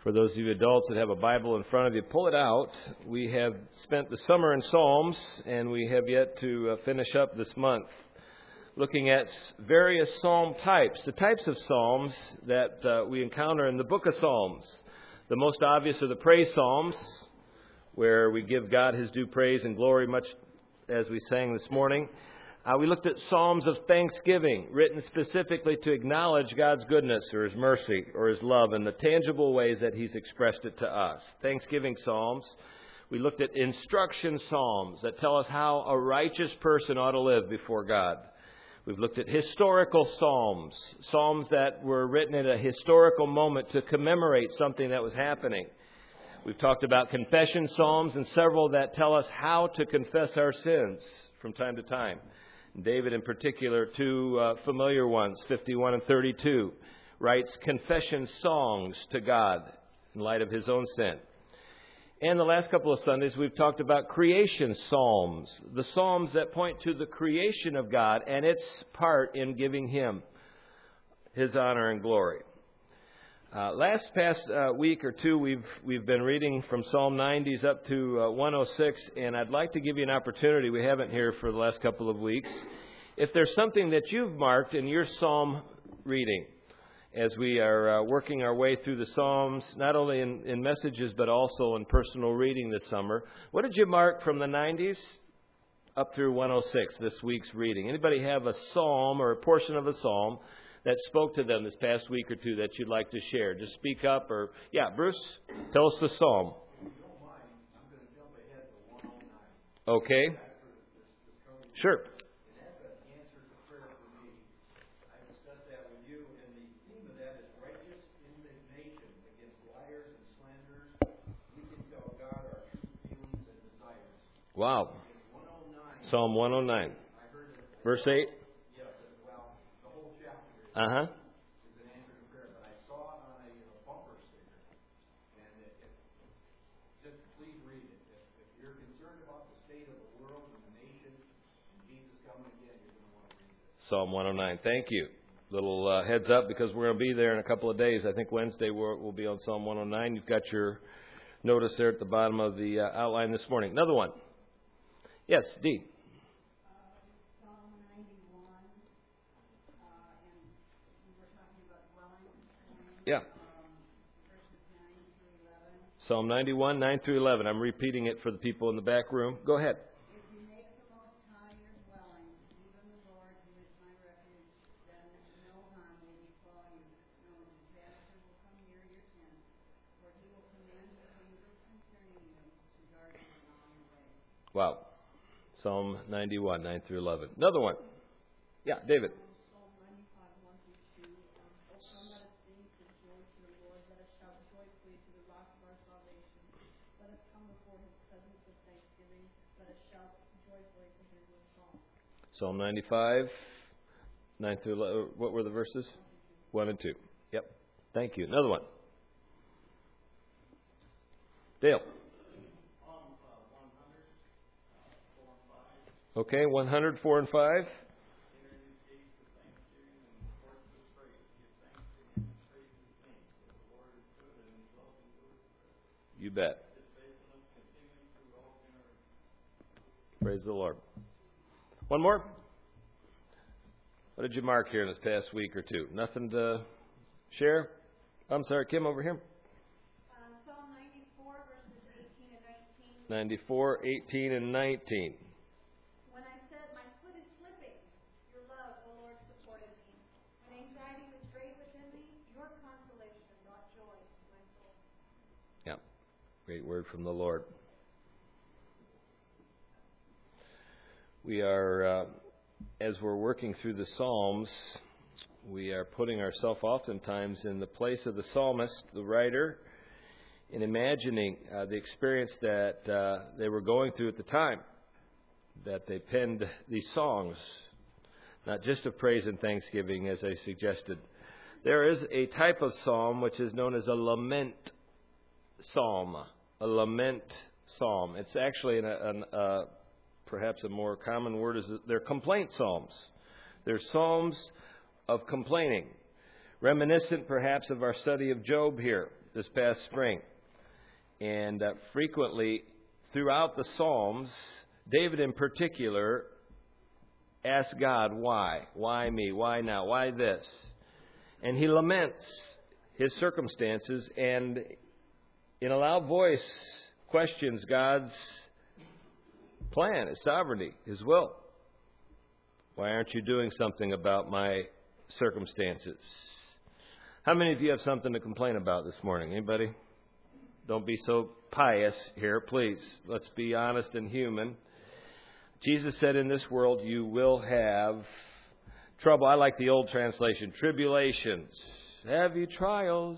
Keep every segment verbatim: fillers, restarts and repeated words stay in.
For those of you adults that have a Bible in front of you, pull it out. We have spent the summer in Psalms, and we have yet to uh, finish up this month looking at various psalm types, the types of psalms that uh, we encounter in the book of Psalms. The most obvious are the praise psalms, where we give God His due praise and glory, much as we sang this morning. Uh, we looked at psalms of thanksgiving, written specifically to acknowledge God's goodness or His mercy or His love and the tangible ways that He's expressed it to us. Thanksgiving psalms. We looked at instruction psalms that tell us how a righteous person ought to live before God. We've looked at historical psalms, psalms that were written at a historical moment to commemorate something that was happening. We've talked about confession psalms and several that tell us how to confess our sins from time to time. David, in particular, two uh, familiar ones, fifty-one and thirty-two, writes confession songs to God in light of his own sin. And the last couple of Sundays, we've talked about creation psalms, the psalms that point to the creation of God and its part in giving Him His honor and glory. Uh, last past uh, week or two, we've we've been reading from Psalm nineties up to uh, one oh six, and I'd like to give you an opportunity. We haven't here for the last couple of weeks. If there's something that you've marked in your psalm reading, as we are uh, working our way through the Psalms, not only in, in messages but also in personal reading this summer, what did you mark from the nineties up through one oh six, this week's reading? Anybody have a psalm or a portion of a psalm that spoke to them this past week or two that you'd like to share? Just speak up or, yeah, Bruce, tell us the psalm. Okay. Sure. Wow. Psalm one oh nine. Verse eight. Uh-huh. Is an answer to prayer, but I saw it on a uh, bumper sticker, and it, it, just please read it. If, if you're concerned about the state of the world and the nation, and Jesus coming again, you're going to want to read it. Psalm one oh nine. Thank you. Little uh, heads up, because we're going to be there in a couple of days. I think Wednesday we'll, we'll be on Psalm one oh nine. You've got your notice there at the bottom of the uh, outline this morning. Another one. Yes, Dee. Yeah. Psalm ninety-one, nine through eleven. I'm repeating it for the people in the back room. Go ahead. If you make the Most High your dwelling, even the Lord who is my refuge, then no harm will befall you, no disaster will come near your tent, for He will command His angels concerning you to guard you in all your ways. Wow. Psalm ninety-one, nine through eleven. Another one. Yeah, David. Psalm ninety-five, nine through eleven. What were the verses? one and two. Yep. Thank you. Another one. Dale. Okay, one hundred, four and five. You bet. Praise the Lord. One more? What did you mark here in this past week or two? Nothing to share? I'm sorry, Kim, over here. Uh, Psalm ninety-four, verses eighteen and nineteen. ninety-four, eighteen, and nineteen. When I said, my foot is slipping, your love, O Lord, supported me. When anxiety was great within me, your consolation brought joy to my soul. Yeah, great word from the Lord. We are, uh, as we're working through the Psalms, we are putting ourselves oftentimes in the place of the psalmist, the writer, and imagining uh, the experience that uh, they were going through at the time that they penned these songs, not just of praise and thanksgiving, as I suggested. There is a type of psalm which is known as a lament psalm, a lament psalm. It's actually an, an, uh, perhaps a more common word is they're complaint psalms. They're psalms of complaining, reminiscent perhaps of our study of Job here. this past spring. And uh, frequently throughout the Psalms, David in particular asks God, why? Why me? Why now? Why this? And he laments his circumstances and in a loud voice questions God's plan, His sovereignty, His will. Why aren't you doing something about my circumstances? How many of you have something to complain about this morning? Anybody? Don't be so pious here, please. Let's be honest and human. Jesus said in this world you will have trouble. I like the old translation, tribulations. Have you trials?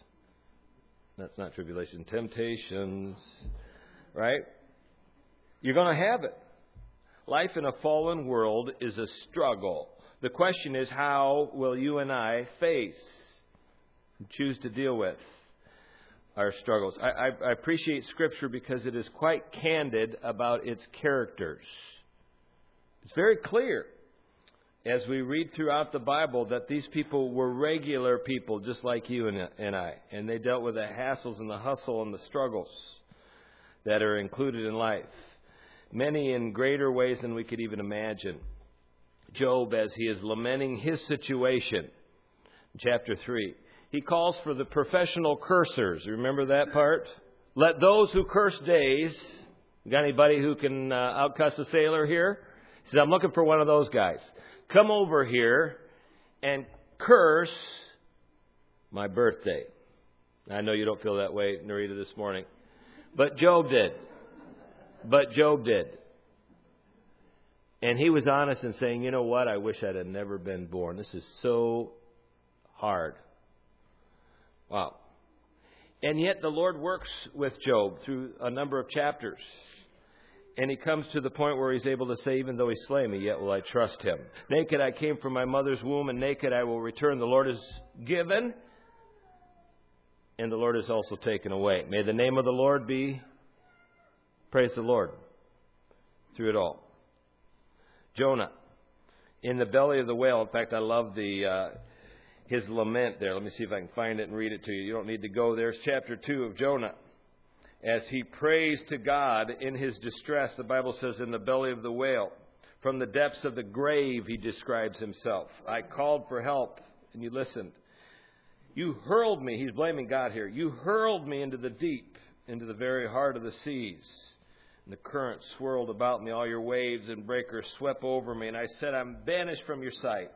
That's not tribulation, temptations. Right? You're going to have it. Life in a fallen world is a struggle. The question is, how will you and I face and choose to deal with our struggles? I, I, I appreciate Scripture because it is quite candid about its characters. It's very clear as we read throughout the Bible that these people were regular people just like you and, and I. And they dealt with the hassles and the hustle and the struggles that are included in life. Many in greater ways than we could even imagine. Job, as he is lamenting his situation, chapter three, he calls for the professional cursers. Remember that part? Let those who curse days. Got anybody who can uh, outcuss a sailor here? He says, I'm looking for one of those guys. Come over here and curse my birthday. I know you don't feel that way, Narita, this morning. But Job did. But Job did. And he was honest in saying, you know what? I wish I'd have never been born. This is so hard. Wow. And yet the Lord works with Job through a number of chapters. And he comes to the point where he's able to say, even though he slay me, yet will I trust him. Naked I came from my mother's womb, and naked I will return. The Lord is given, and the Lord is also taken away. May the name of the Lord be, praise the Lord, through it all. Jonah, in the belly of the whale. In fact, I love the uh, his lament there. Let me see if I can find it and read it to you. You don't need to go there. It's chapter two of Jonah. As he prays to God in his distress, the Bible says, in the belly of the whale, from the depths of the grave, he describes himself. I called for help, and you listened. You hurled me, he's blaming God here, you hurled me into the deep, into the very heart of the seas. And the current swirled about me, all your waves and breakers swept over me, and I said, I'm banished from your sight.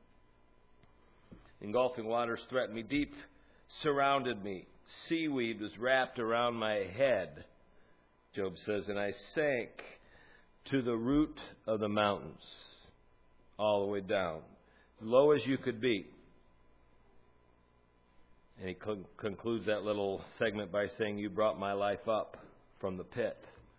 Engulfing waters threatened me, deep surrounded me. Seaweed was wrapped around my head, Job says, and I sank to the root of the mountains, all the way down, as low as you could be. And he cl- concludes that little segment by saying, you brought my life up from the pit.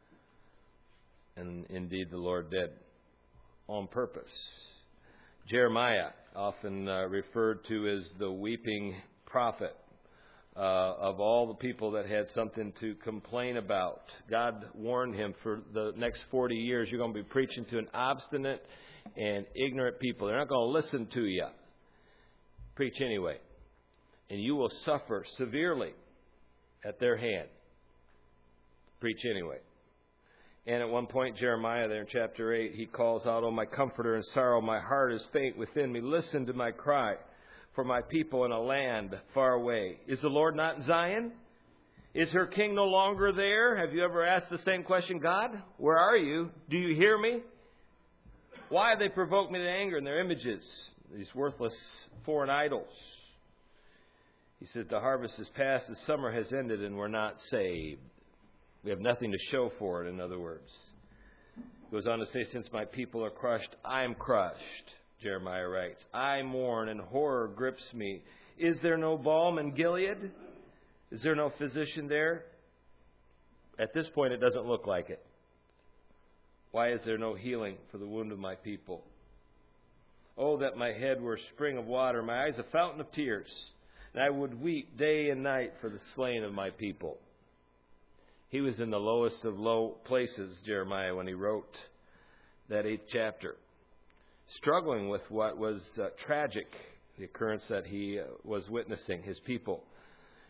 And indeed the Lord did, on purpose. Jeremiah, often uh, referred to as the weeping prophet. Uh, of all the people that had something to complain about. God warned him for the next forty years, you're going to be preaching to an obstinate and ignorant people. They're not going to listen to you. Preach anyway. And you will suffer severely at their hand. Preach anyway. And at one point, Jeremiah there in chapter eight, he calls out, O my comforter in sorrow, my heart is faint within me. Listen to my cry for my people in a land far away. Is the Lord not in Zion? Is her king no longer there? Have you ever asked the same question? God, where are you? Do you hear me? Why have they provoked me to anger in their images, these worthless foreign idols? He says, the harvest is past, the summer has ended, and we're not saved. We have nothing to show for it, in other words. He goes on to say, since my people are crushed, I am crushed. Jeremiah writes, I mourn and horror grips me. Is there no balm in Gilead? Is there no physician there? At this point, it doesn't look like it. Why is there no healing for the wound of my people? Oh, that my head were a spring of water, my eyes a fountain of tears, and I would weep day and night for the slain of my people. He was in the lowest of low places, Jeremiah, when he wrote that eighth chapter. Struggling with what was uh, tragic, the occurrence that he uh, was witnessing, his people.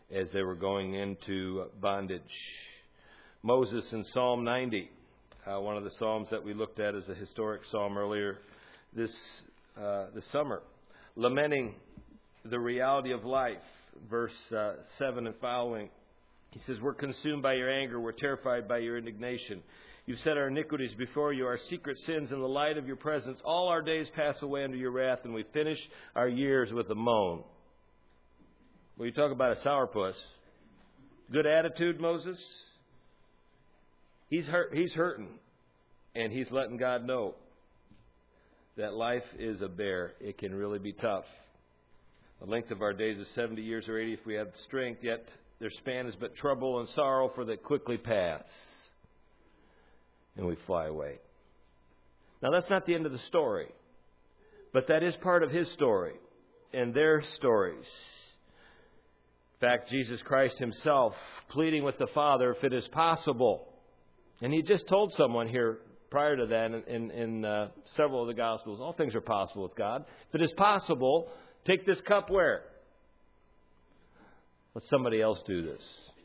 as they were going into bondage. Moses in Psalm ninety, uh, one of the Psalms that we looked at as a historic psalm earlier this, uh, this summer, lamenting the reality of life, verse uh, seven and following. He says, we're consumed by your anger, we're terrified by your indignation. You've set our iniquities before you, our secret sins in the light of your presence. All our days pass away under your wrath, and we finish our years with a moan. Well, you talk about a sourpuss. Good attitude, Moses? He's hurt, he's hurting, and he's letting God know that life is a bear. It can really be tough. The length of our days is seventy years or eighty if we have strength, yet their span is but trouble and sorrow, for they quickly pass. And we fly away. Now, that's not the end of the story, but that is part of his story and their stories. In fact, Jesus Christ himself pleading with the Father if it is possible. And he just told someone here prior to that in, in, in uh, several of the Gospels, all things are possible with God. If it is possible, take this cup where? Let somebody else do this.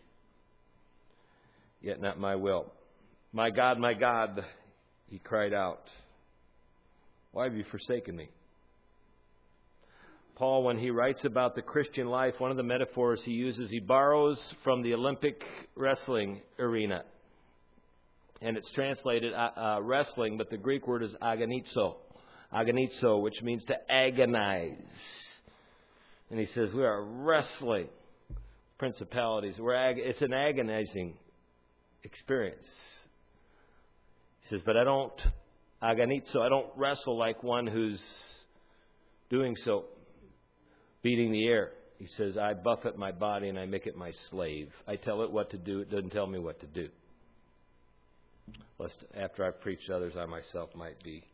Yet not my will. My God, my God, he cried out, why have you forsaken me? Paul, when he writes about the Christian life, one of the metaphors he uses, he borrows from the Olympic wrestling arena. And it's translated uh, uh, wrestling, but the Greek word is agonizo. Agonizo, which means to agonize. And he says, we are wrestling principalities. We're ag- it's an agonizing experience. He says, but I don't agonizo, I don't wrestle like one who's doing so, beating the air. He says, I buffet my body and I make it my slave. I tell it what to do, it doesn't tell me what to do. Lest after I've preached to others, I myself might be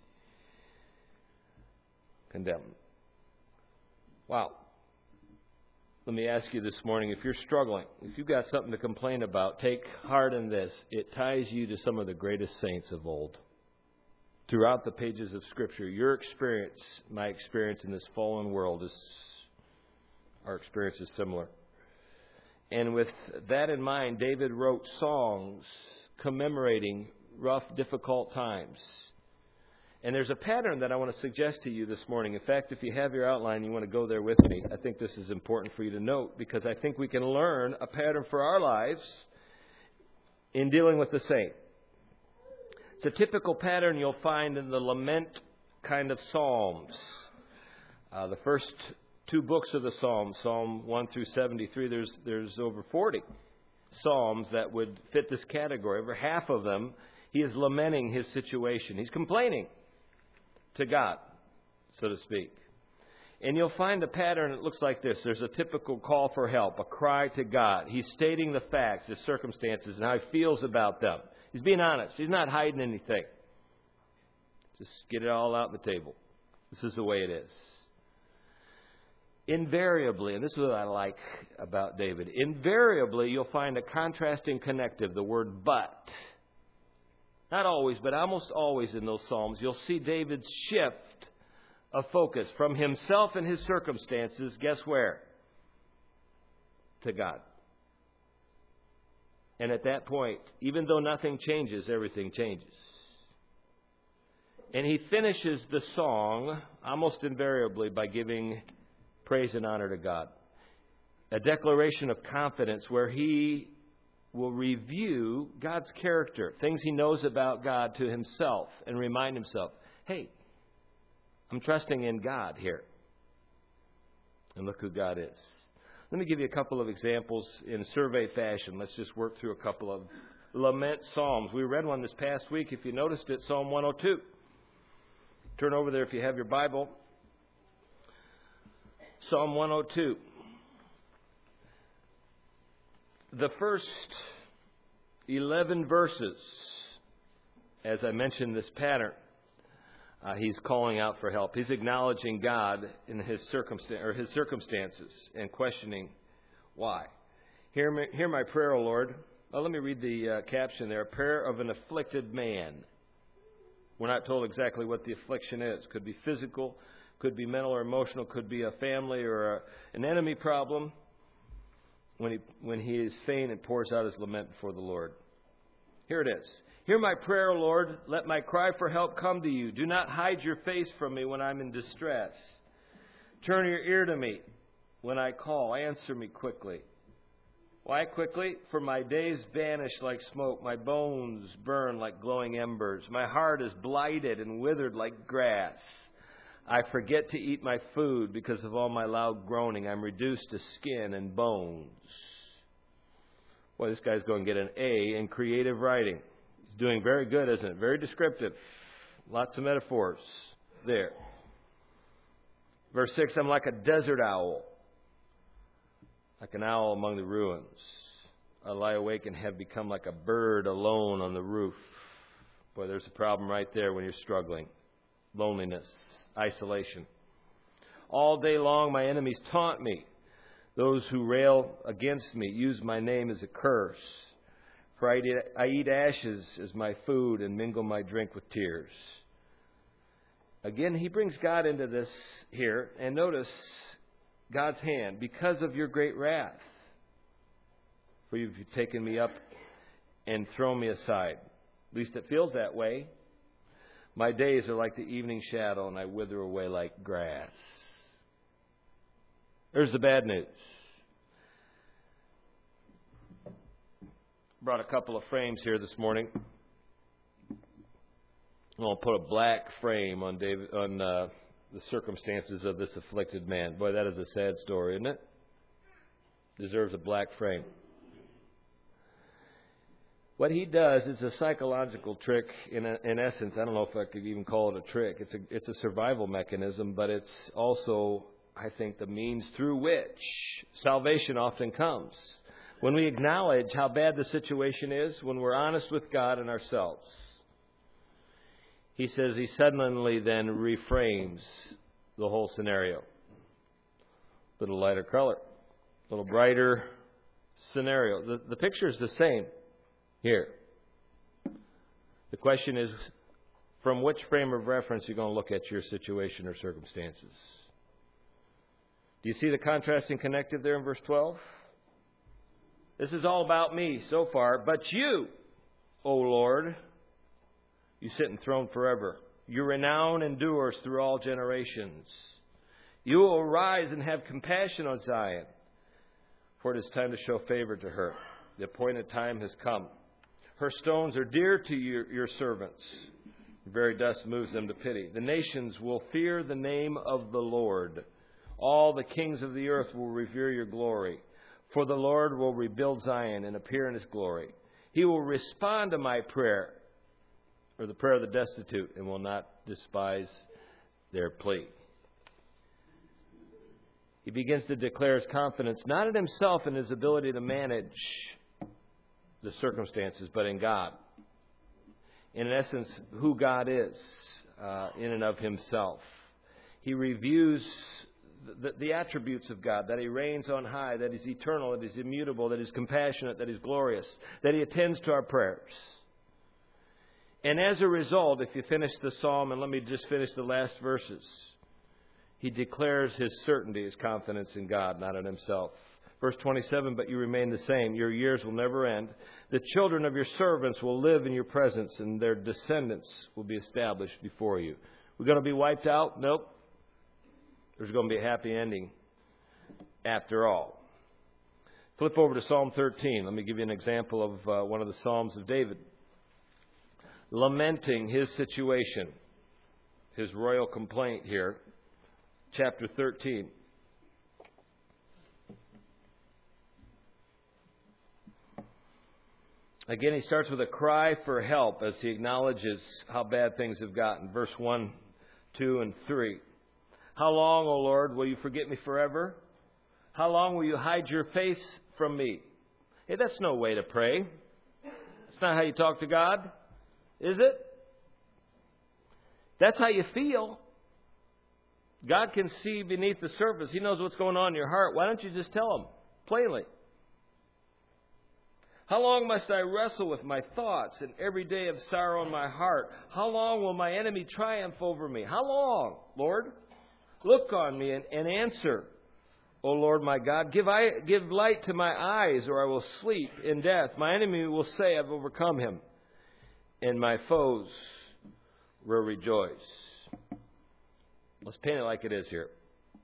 condemned. Wow. Let me ask you this morning, if you're struggling, if you've got something to complain about, take heart in this. It ties you to some of the greatest saints of old. Throughout the pages of Scripture, your experience, my experience in this fallen world, is our experience is similar. And with that in mind, David wrote songs commemorating rough, difficult times. And there's a pattern that I want to suggest to you this morning. In fact, if you have your outline, you want to go there with me. I think this is important for you to note because I think we can learn a pattern for our lives in dealing with the saint. It's a typical pattern you'll find in the lament kind of psalms. Uh, the first two books of the Psalms, Psalm one through seventy-three, there's there's over forty psalms that would fit this category. Over half of them, he is lamenting his situation. He's complaining to God, so to speak. And you'll find a pattern that looks like this. There's a typical call for help, a cry to God. He's stating the facts, his circumstances, and how he feels about them. He's being honest. He's not hiding anything. Just get it all out on the table. This is the way it is. Invariably, and this is what I like about David, invariably you'll find a contrasting connective, the word but. Not always, but almost always in those Psalms, you'll see David's shift of focus from himself and his circumstances, guess where? To God. And at that point, even though nothing changes, everything changes. And he finishes the song almost invariably by giving praise and honor to God. A declaration of confidence where he will review God's character, things he knows about God to himself, and remind himself, hey, I'm trusting in God here. And look who God is. Let me give you a couple of examples in survey fashion. Let's just work through a couple of lament psalms. We read one this past week. If you noticed it, Psalm one oh two. Turn over there if you have your Bible. Psalm one oh two. The first eleven verses, as I mentioned this pattern, uh, he's calling out for help. He's acknowledging God in his circumstance or his circumstances and questioning why. Hear, me, hear my prayer, O Lord. Well, let me read the uh, caption there. A prayer of an afflicted man. We're not told exactly what the affliction is. Could be physical, could be mental or emotional, could be a family or a, an enemy problem. when he, when he is faint and pours out his lament before the Lord. Here it is. Hear my prayer, O Lord. Let my cry for help come to you. Do not hide your face from me when I'm in distress. Turn your ear to me when I call. Answer me quickly. Why quickly? For my days vanish like smoke. My bones burn like glowing embers. My heart is blighted and withered like grass. I forget to eat my food because of all my loud groaning. I'm reduced to skin and bones. Boy, this guy's going to get an A in creative writing. He's doing very good, isn't it? Very descriptive. Lots of metaphors there. Verse six, I'm like a desert owl, like an owl among the ruins. I lie awake and have become like a bird alone on the roof. Boy, there's a problem right there when you're struggling. Loneliness, isolation. All day long my enemies taunt me. Those who rail against me use my name as a curse. For I eat, I eat ashes as my food and mingle my drink with tears. Again, he brings God into this here. And notice God's hand. Because of your great wrath. For you've taken me up and thrown me aside. At least it feels that way. My days are like the evening shadow, and I wither away like grass. There's the bad news. Brought a couple of frames here this morning. I'm going to put a black frame on David on uh, the circumstances of this afflicted man. Boy, that is a sad story, isn't it? Deserves a black frame. What he does is a psychological trick. In, a, in essence, I don't know if I could even call it a trick. It's a, it's a survival mechanism, but it's also, I think, the means through which salvation often comes. When we acknowledge how bad the situation is, when we're honest with God and ourselves. He says he suddenly then reframes the whole scenario. A little lighter color, a little brighter scenario. The, the picture is the same. Here. The question is, from which frame of reference are you going to look at your situation or circumstances? Do you see the contrasting connective there in verse twelve? This is all about me so far, but you, O Lord, you sit enthroned forever. Your renown endures through all generations. You will arise and have compassion on Zion, for it is time to show favor to her. The appointed time has come. Her stones are dear to your, your servants. Your very dust moves them to pity. The nations will fear the name of the Lord. All the kings of the earth will revere your glory. For the Lord will rebuild Zion and appear in his glory. He will respond to my prayer, or the prayer of the destitute, and will not despise their plea. He begins to declare his confidence, not in himself and his ability to manage the circumstances, but in God. In essence, who God is uh, in and of himself. He reviews the, the attributes of God, that he reigns on high, that he's eternal, that he's immutable, that he's compassionate, that he's glorious, that he attends to our prayers. And as a result, if you finish the psalm, and let me just finish the last verses, he declares his certainty, his confidence in God, not in himself. Verse twenty-seven, but you remain the same. Your years will never end. The children of your servants will live in your presence, and their descendants will be established before you. We're going to be wiped out? Nope. There's going to be a happy ending after all. Flip over to Psalm thirteen. Let me give you an example of uh, one of the Psalms of David. Lamenting his situation, his royal complaint here. Chapter thirteen. Again, he starts with a cry for help as he acknowledges how bad things have gotten. Verse one, two, and three. How long, O Lord, will you forget me forever? How long will you hide your face from me? Hey, that's no way to pray. That's not how you talk to God, is it? That's how you feel. God can see beneath the surface. He knows what's going on in your heart. Why don't you just tell him plainly? How long must I wrestle with my thoughts and every day of sorrow in my heart? How long will my enemy triumph over me? How long, Lord? Look on me and, and answer. O Lord my God, give, I, give light to my eyes, or I will sleep in death. My enemy will say, I've overcome him, and my foes will rejoice. Let's paint it like it is here.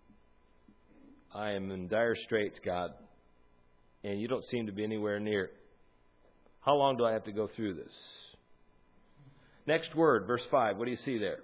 I am in dire straits, God, and you don't seem to be anywhere near. How long do I have to go through this? Next word, verse five. What do you see there?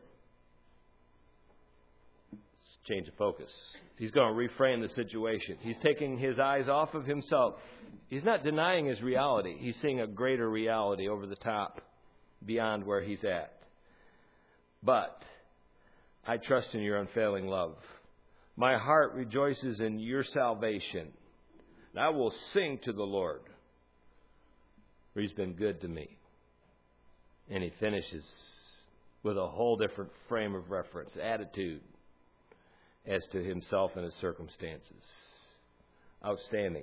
Let's change the focus. He's going to reframe the situation. He's taking his eyes off of himself. He's not denying his reality. He's seeing a greater reality over the top, beyond where he's at. But I trust in your unfailing love. My heart rejoices in your salvation. And I will sing to the Lord, for he's been good to me. And he finishes with a whole different frame of reference, attitude, as to himself and his circumstances. Outstanding.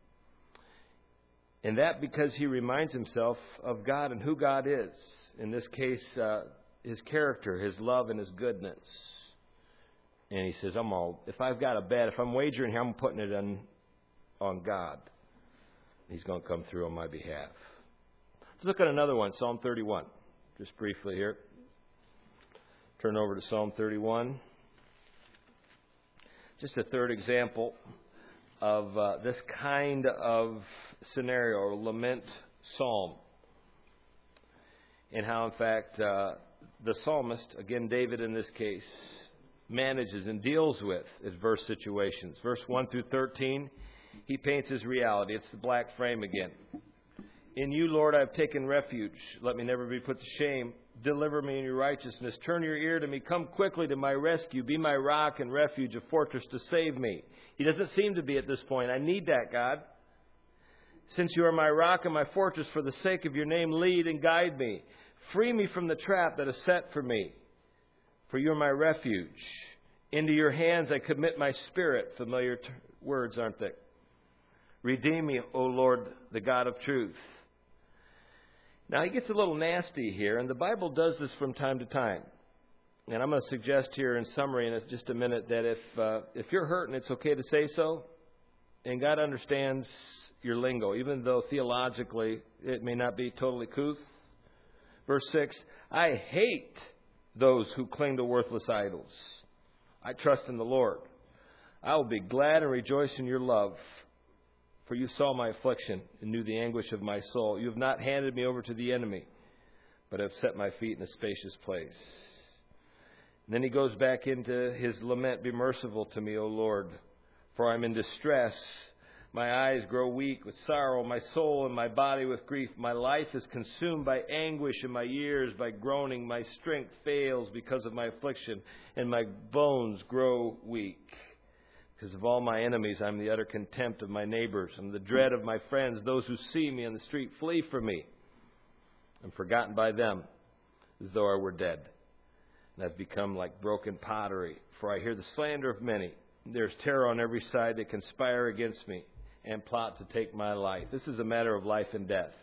And that because he reminds himself of God and who God is. In this case, uh, his character, his love, and his goodness. And he says, I'm all, if I've got a bet, if I'm wagering here, I'm putting it on, on God. He's going to come through on my behalf. Let's look at another one, Psalm thirty-one. Just briefly here. Turn over to Psalm thirty-one. Just a third example of uh, this kind of scenario, or lament psalm. And how, in fact, uh, the psalmist, again David in this case, manages and deals with adverse situations. Verse one through thirteen, he paints his reality. It's the black frame again. In you, Lord, I have taken refuge. Let me never be put to shame. Deliver me in your righteousness. Turn your ear to me. Come quickly to my rescue. Be my rock and refuge, a fortress to save me. He doesn't seem to be at this point. I need that, God. Since you are my rock and my fortress, for the sake of your name, lead and guide me. Free me from the trap that is set for me. For you are my refuge. Into your hands I commit my spirit. Familiar t- words, aren't they? Redeem me, O Lord, the God of truth. Now, he gets a little nasty here, and the Bible does this from time to time. And I'm going to suggest here in summary in just a minute that if uh, if you're hurting, it's okay to say so. And God understands your lingo, even though theologically it may not be totally couth. Verse six, I hate those who cling to worthless idols. I trust in the Lord. I will be glad and rejoice in your love. For you saw my affliction and knew the anguish of my soul. You have not handed me over to the enemy, but have set my feet in a spacious place. And then he goes back into his lament. Be merciful to me, O Lord, for I am in distress. My eyes grow weak with sorrow, my soul and my body with grief. My life is consumed by anguish, and my years by groaning. My strength fails because of my affliction, and my bones grow weak. Because of all my enemies, I'm the utter contempt of my neighbors. I'm the dread of my friends. Those who see me in the street flee from me. I'm forgotten by them as though I were dead. And I've become like broken pottery, for I hear the slander of many. There's terror on every side. They conspire against me and plot to take my life. This is a matter of life and death.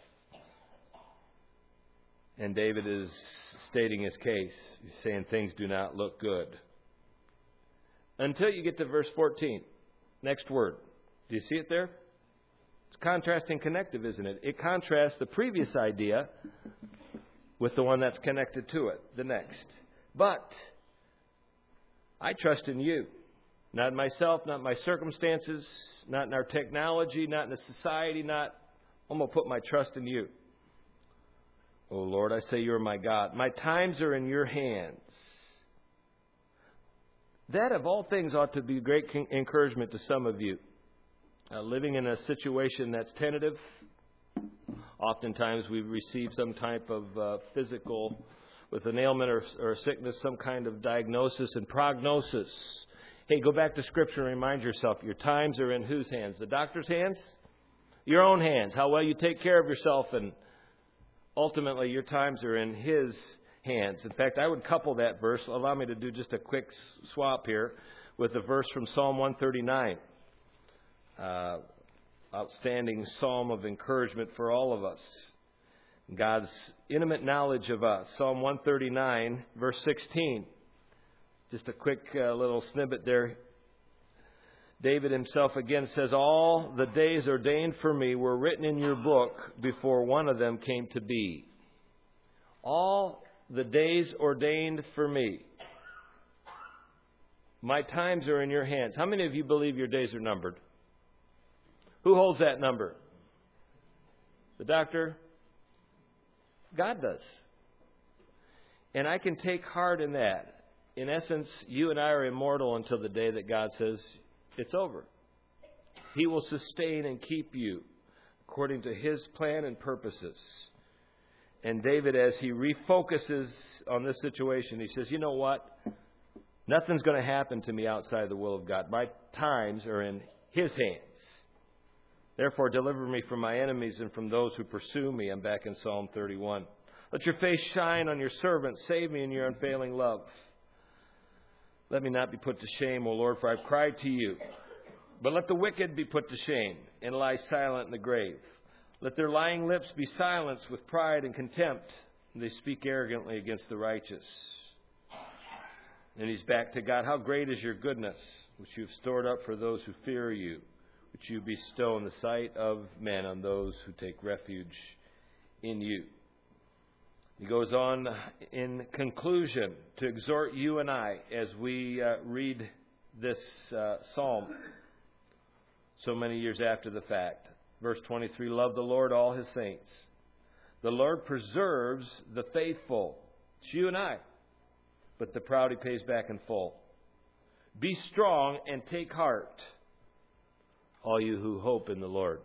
And David is stating his case. He's saying things do not look good. Until you get to verse fourteen. Next word. Do you see it there? It's contrasting connective, isn't it? It contrasts the previous idea with the one that's connected to it, the next. But I trust in you. Not in myself, not in my circumstances, not in our technology, not in the society, not... I'm going to put my trust in you. Oh, Lord, I say you are my God. My times are in your hands. That, of all things, ought to be a great encouragement to some of you. Uh, living in a situation that's tentative. Oftentimes we receive some type of uh, physical, with an ailment or, or sickness, some kind of diagnosis and prognosis. Hey, go back to Scripture and remind yourself, your times are in whose hands? The doctor's hands? Your own hands. How well you take care of yourself, and ultimately your times are in His hands. In fact, I would couple that verse, allow me to do just a quick swap here, with the verse from Psalm one thirty-nine. Uh, outstanding psalm of encouragement for all of us. God's intimate knowledge of us. Psalm one thirty-nine, verse sixteen. Just a quick uh, little snippet there. David himself again says, all the days ordained for me were written in your book before one of them came to be. All the days ordained for me. My times are in your hands. How many of you believe your days are numbered? Who holds that number? The doctor? God does. And I can take heart in that. In essence, you and I are immortal until the day that God says it's over. He will sustain and keep you according to His plan and purposes. And David, as he refocuses on this situation, he says, you know what? Nothing's going to happen to me outside the will of God. My times are in His hands. Therefore, deliver me from my enemies and from those who pursue me. I'm back in Psalm thirty-one. Let your face shine on your servant. Save me in your unfailing love. Let me not be put to shame, O Lord, for I've cried to you. But let the wicked be put to shame and lie silent in the grave. Let their lying lips be silenced with pride and contempt, and they speak arrogantly against the righteous. And he's back to God. How great is your goodness, which you've stored up for those who fear you, which you bestow in the sight of men on those who take refuge in you. He goes on in conclusion to exhort you and I as we uh, read this uh, psalm so many years after the fact. Verse twenty-three, love the Lord, all His saints. The Lord preserves the faithful. It's you and I. But the proud He pays back in full. Be strong and take heart, all you who hope in the Lord.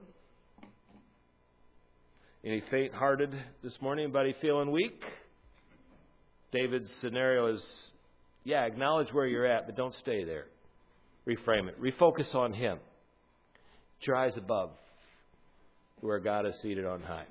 Any faint-hearted this morning? Anybody feeling weak? David's scenario is, yeah, acknowledge where you're at, but don't stay there. Reframe it. Refocus on Him. Get your eyes above where God is seated on high.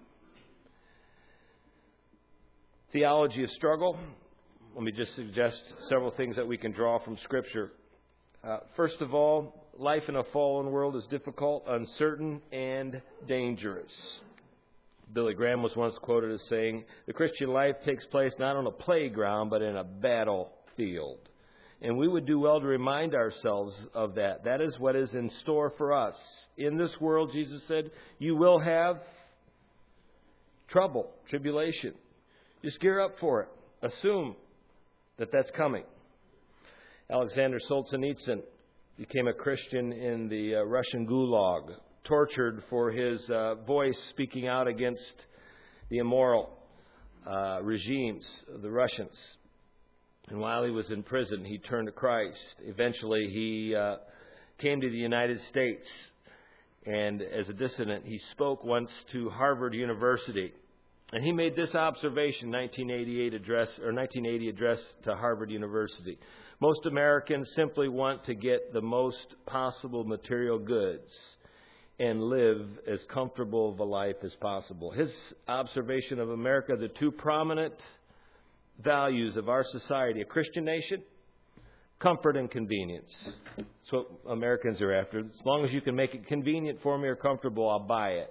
Theology of struggle. Let me just suggest several things that we can draw from Scripture. Uh, first of all, life in a fallen world is difficult, uncertain, and dangerous. Billy Graham was once quoted as saying, the Christian life takes place not on a playground, but in a battlefield. And we would do well to remind ourselves of that. That is what is in store for us. In this world, Jesus said, you will have trouble, tribulation. Just gear up for it. Assume that that's coming. Alexander Solzhenitsyn became a Christian in the uh, Russian Gulag, tortured for his uh, voice speaking out against the immoral uh, regimes of the Russians. And while he was in prison, he turned to Christ. Eventually, he uh, came to the United States. And as a dissident, he spoke once to Harvard University. And he made this observation, nineteen eighty-eight address or nineteen eighty address to Harvard University. Most Americans simply want to get the most possible material goods and live as comfortable of a life as possible. His observation of America, the two prominent values of our society, a Christian nation, comfort and convenience. That's what Americans are after. As long as you can make it convenient for me or comfortable, I'll buy it.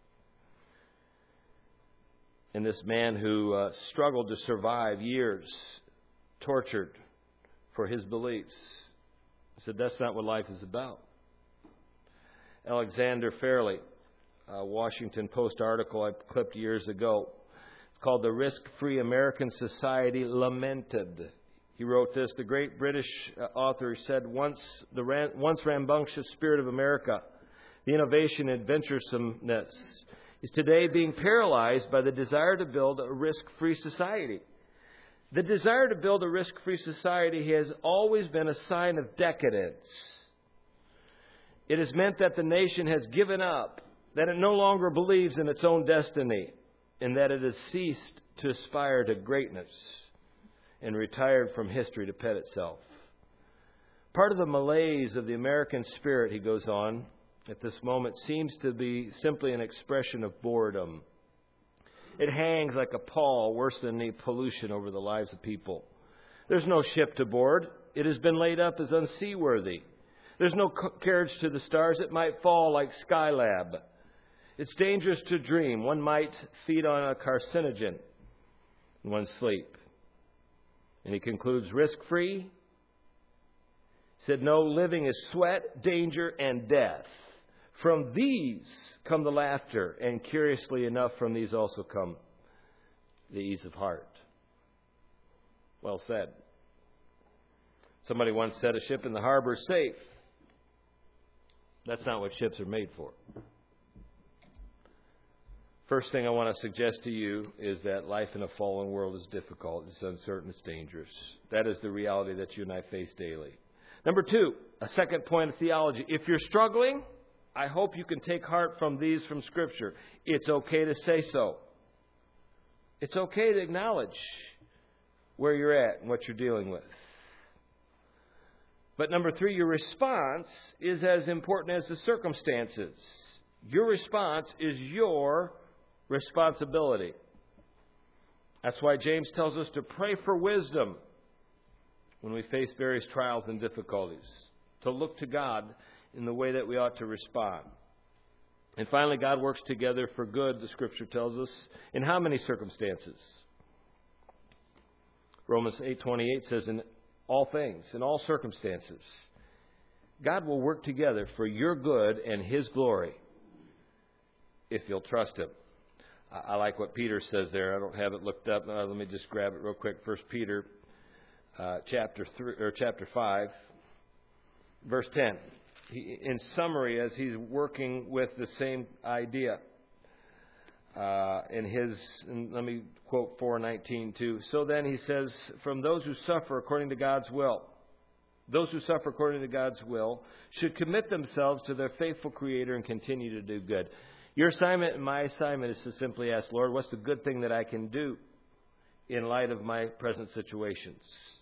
And this man who uh, struggled to survive years, tortured for his beliefs, said that's not what life is about. Alexander Fairley, a Washington Post article I clipped years ago. It's called The Risk-Free American Society Lamented. He wrote this, the great British author said, once the ran, once rambunctious spirit of America, the innovation and adventuresomeness, is today being paralyzed by the desire to build a risk-free society. The desire to build a risk-free society has always been a sign of decadence. It has meant that the nation has given up, that it no longer believes in its own destiny, and that it has ceased to aspire to greatness and retired from history to pet itself. Part of the malaise of the American spirit, he goes on, at this moment seems to be simply an expression of boredom. It hangs like a pall, worse than the pollution over the lives of people. There's no ship to board. It has been laid up as unseaworthy. There's no carriage to the stars. It might fall like Skylab. It's dangerous to dream. One might feed on a carcinogen in one's sleep. And he concludes, risk-free, said, no, living is sweat, danger, and death. From these come the laughter, and curiously enough, from these also come the ease of heart. Well said. Somebody once said a ship in the harbor is safe. That's not what ships are made for. First thing I want to suggest to you is that life in a fallen world is difficult, it's uncertain, it's dangerous. That is the reality that you and I face daily. Number two, a second point of theology. If you're struggling, I hope you can take heart from these from Scripture. It's okay to say so. It's okay to acknowledge where you're at and what you're dealing with. But number three, your response is as important as the circumstances. Your response is your responsibility. That's why James tells us to pray for wisdom when we face various trials and difficulties, to look to God in the way that we ought to respond. And finally, God works together for good, the Scripture tells us, in how many circumstances? Romans eight twenty-eight says, in all things, in all circumstances, God will work together for your good and His glory if you'll trust Him. I like what Peter says there. I don't have it looked up. Uh, let me just grab it real quick. First Peter, uh, chapter three or chapter five, verse ten. He, in summary, as he's working with the same idea, uh, in his, and let me quote four nineteen too. So then he says, from those who suffer according to God's will, those who suffer according to God's will should commit themselves to their faithful Creator and continue to do good. Your assignment and my assignment is to simply ask, Lord, what's the good thing that I can do in light of my present situations?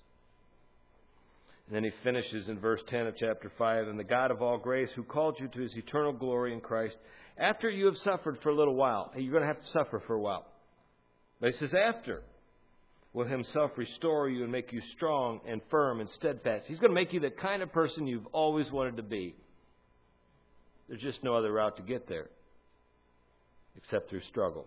And then he finishes in verse ten of chapter five, and the God of all grace who called you to His eternal glory in Christ, after you have suffered for a little while, you're going to have to suffer for a while. But he says after, will Himself restore you and make you strong and firm and steadfast. He's going to make you the kind of person you've always wanted to be. There's just no other route to get there except through struggle.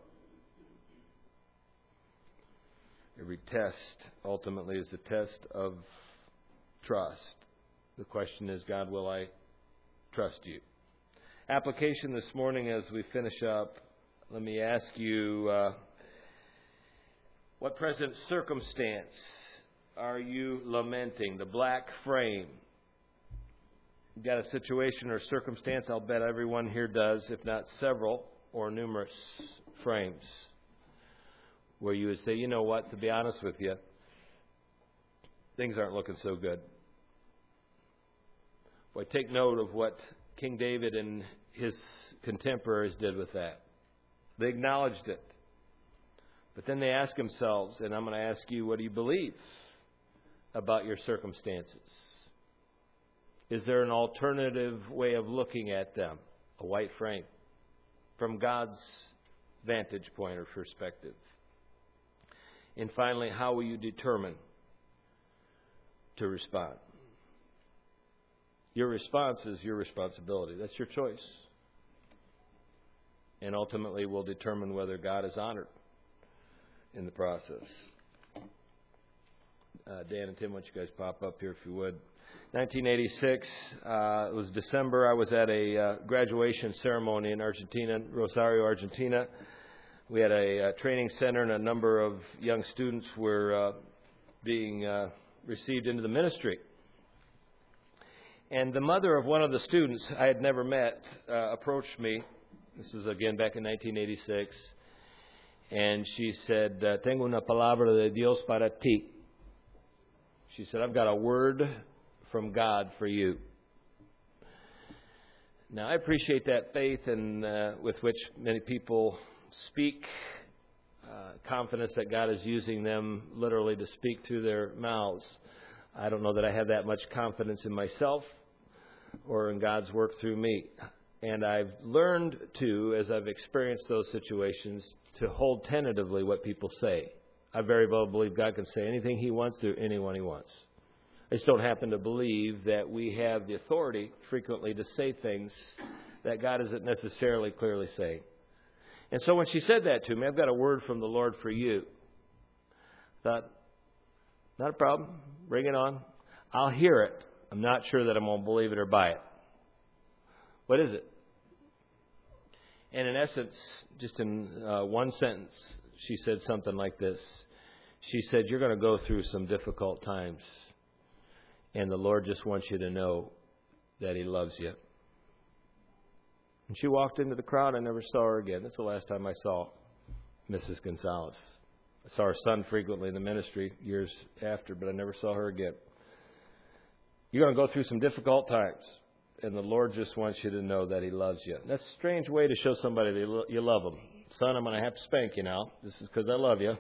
Every test ultimately is a test of trust. The question is, God, will I trust you? Application this morning as we finish up. Let me ask you, uh, what present circumstance are you lamenting? The black frame. You've got a situation or circumstance, I'll bet everyone here does, if not several or numerous frames, where you would say, you know what, to be honest with you, things aren't looking so good. Boy, take note of what King David and his contemporaries did with that. They acknowledged it. But then they ask themselves, and I'm going to ask you, what do you believe about your circumstances? Is there an alternative way of looking at them? A white frame. From God's vantage point or perspective. And finally, how will you determine to respond? Your response is your responsibility. That's your choice. And ultimately will determine whether God is honored in the process. Uh, Dan and Tim, why don't you guys pop up here if you would. nineteen eighty-six, uh, it was December. I was at a uh, graduation ceremony in Argentina, Rosario, Argentina. We had a, a training center, and a number of young students were uh, being uh, received into the ministry. And the mother of one of the students I had never met uh, approached me. This is again back in nineteen eighty-six. And she said, "Tengo una palabra de Dios para ti." She said, "I've got a word from God for you." Now, I appreciate that faith and uh, with which many people speak, uh, confidence that God is using them literally to speak through their mouths. I don't know that I have that much confidence in myself or in God's work through me. And I've learned to, as I've experienced those situations, to hold tentatively what people say. I very well believe God can say anything He wants through anyone He wants. I just don't happen to believe that we have the authority frequently to say things that God isn't necessarily clearly saying. And so when she said that to me, I've got a word from the Lord for you. I thought, not a problem. Bring it on. I'll hear it I'm not sure that I'm going to believe it or buy it. What is it? And in essence, just in uh, one sentence, she said something like this. She said, you're going to go through some difficult times, and the Lord just wants you to know that He loves you. And she walked into the crowd. I never saw her again. That's the last time I saw Missus Gonzalez. I saw her son frequently in the ministry years after, but I never saw her again. You're going to go through some difficult times, and the Lord just wants you to know that He loves you. That's a strange way to show somebody that you love them. Son, I'm going to have to spank you now. This is because I love you.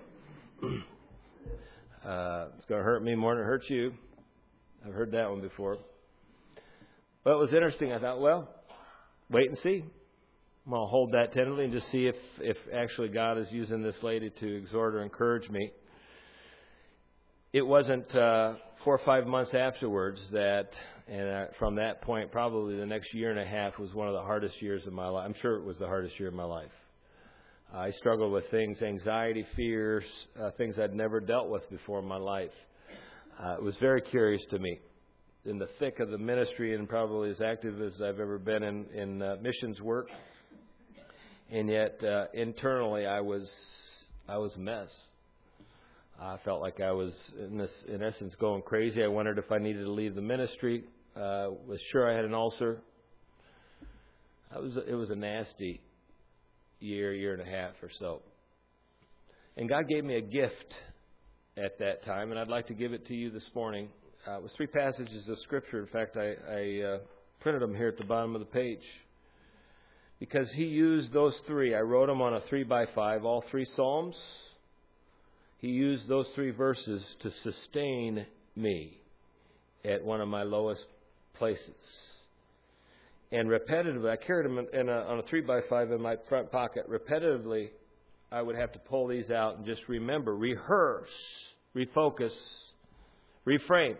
uh, it's going to hurt me more than it hurts you. I've heard that one before. But it was interesting. I thought, well, wait and see. I'm going to hold that tentatively and just see if, if actually God is using this lady to exhort or encourage me. It wasn't uh, four or five months afterwards that, and uh, from that point, probably the next year and a half was one of the hardest years of my life. I'm sure it was the hardest year of my life. I struggled with things, anxiety, fears, uh, things I'd never dealt with before in my life. Uh, it was very curious to me. In the thick of the ministry and probably as active as I've ever been in, in uh, missions work. And yet, uh, internally, I was I was a mess. I felt like I was, in this, in essence, going crazy. I wondered if I needed to leave the ministry. Uh, was sure I had an ulcer. I was, it was a nasty year, year and a half or so. And God gave me a gift at that time, and I'd like to give it to you this morning. Uh, it was three passages of Scripture. In fact, I, I uh, printed them here at the bottom of the page. Because He used those three. I wrote them on a three by five, all three Psalms. He used those three verses to sustain me at one of my lowest places. And repetitively, I carried them in a, on a three by five in my front pocket. Repetitively, I would have to pull these out and just remember, rehearse, refocus, reframe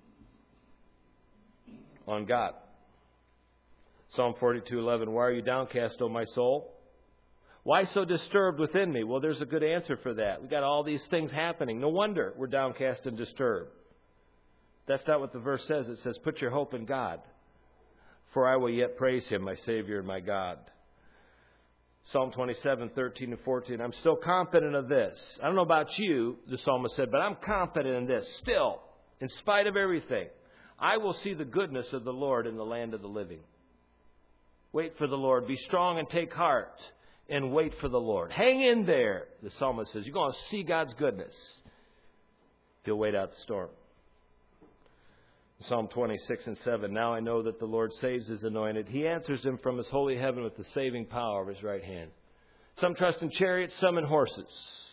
on God. Psalm forty-two eleven, why are you downcast, O my soul? Why so disturbed within me? Well, there's a good answer for that. We've got all these things happening. No wonder we're downcast and disturbed. That's not what the verse says. It says, put your hope in God, for I will yet praise Him, my Savior and my God. Psalm twenty-seven thirteen and fourteen, I'm still confident of this. I don't know about you, the psalmist said, but I'm confident in this. Still, in spite of everything, I will see the goodness of the Lord in the land of the living. Wait for the Lord. Be strong and take heart and wait for the Lord. Hang in there, the psalmist says. You're going to see God's goodness if you'll wait out the storm. Psalm twenty-six and seven, now I know that the Lord saves His anointed. He answers him from His holy heaven with the saving power of His right hand. Some trust in chariots, some in horses.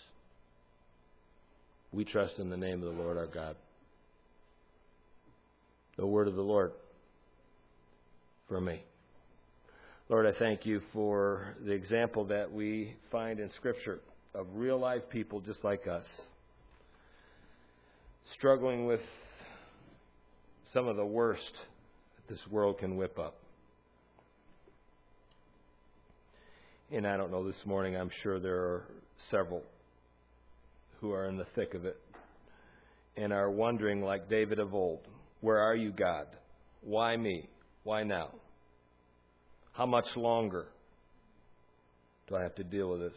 We trust in the name of the Lord our God. The word of the Lord for me. Lord, I thank You for the example that we find in Scripture of real life people just like us, struggling with some of the worst that this world can whip up. And I don't know, this morning I'm sure there are several who are in the thick of it and are wondering, like David of old, where are You, God? Why me? Why now? How much longer do I have to deal with this?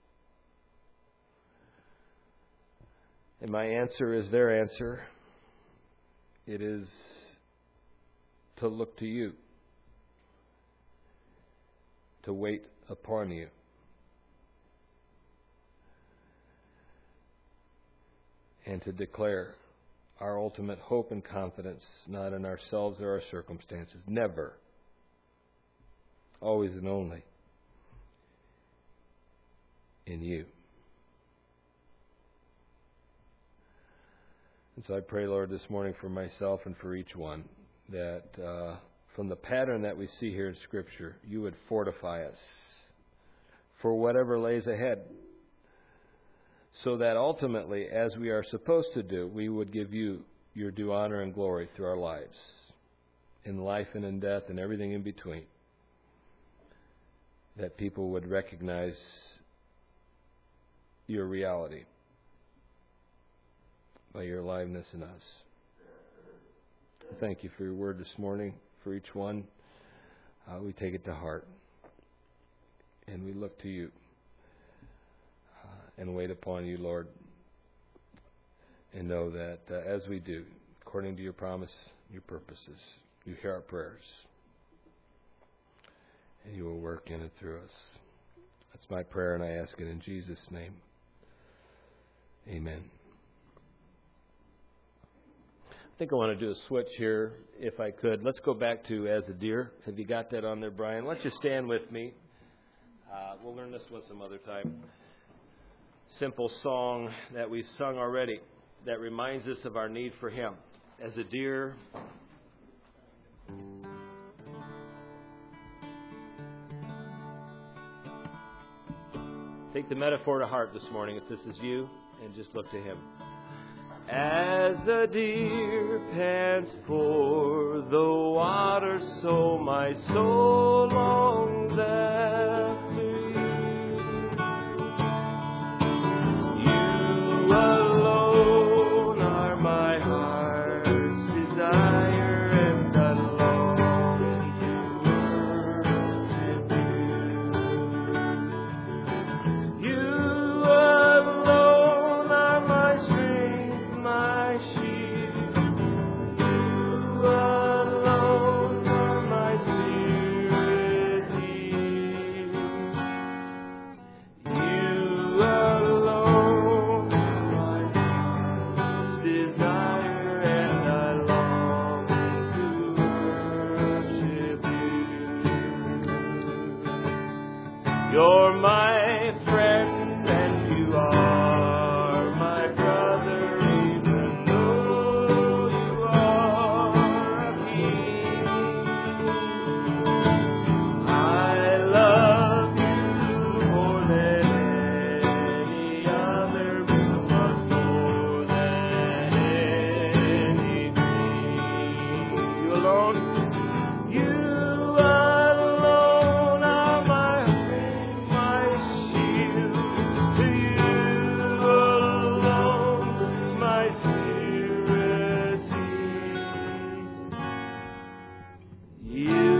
And my answer is their answer. It is to look to You, to wait upon You. And to declare our ultimate hope and confidence, not in ourselves or our circumstances, never, always and only in You. And so I pray, Lord, this morning for myself and for each one, that uh, from the pattern that we see here in Scripture, You would fortify us for whatever lays ahead, so that ultimately, as we are supposed to do, we would give You Your due honor and glory through our lives, in life and in death and everything in between, that people would recognize Your reality by Your aliveness in us. Thank you for your word this morning, for each one. Uh, we take it to heart, and we look to you uh, and wait upon you, Lord, and know that uh, as we do, according to your promise, your purposes, you hear our prayers, and you will work in and through us. That's my prayer, and I ask it in Jesus' name. Amen. I think I want to do a switch here, if I could. Let's go back to As a Deer. Have you got that on there, Brian? Why don't you stand with me? Uh, we'll learn this one some other time. Simple song that we've sung already that reminds us of our need for Him. As a deer. Take the metaphor to heart this morning if this is you, and just look to Him. As a deer pants for the water, so my soul longs after you. You alone are my heart's desire, and I long to worship you. You alone are my strength, my shield. You alone are my spirit healed. You alone are my heart's desire, and I long to worship you. You're my friend, and you are my brother, even though you are a king. I love you more than any other, but more than anything. You alone, you alone are my hope, my shield. To you alone my spirit sings. You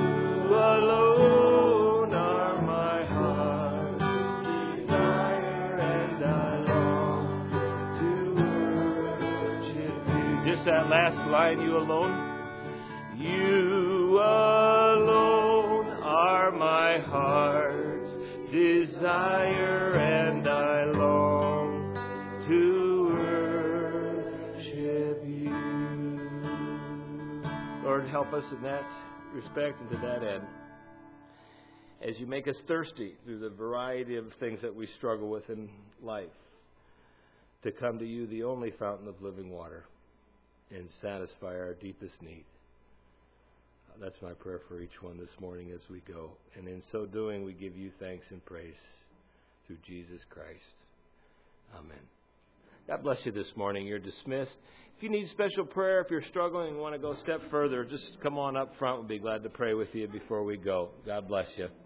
alone are my heart's desire, and I long to worship you. Just that last line, you alone. You alone are my heart's desire, and I long to worship you. Lord, help us in that respect and to that end. As you make us thirsty through the variety of things that we struggle with in life, to come to you, the only fountain of living water, and satisfy our deepest need. That's my prayer for each one this morning as we go. And in so doing, we give you thanks and praise through Jesus Christ. Amen. God bless you this morning. You're dismissed. If you need special prayer, if you're struggling and want to go a step further, just come on up front. We'll be glad to pray with you before we go. God bless you.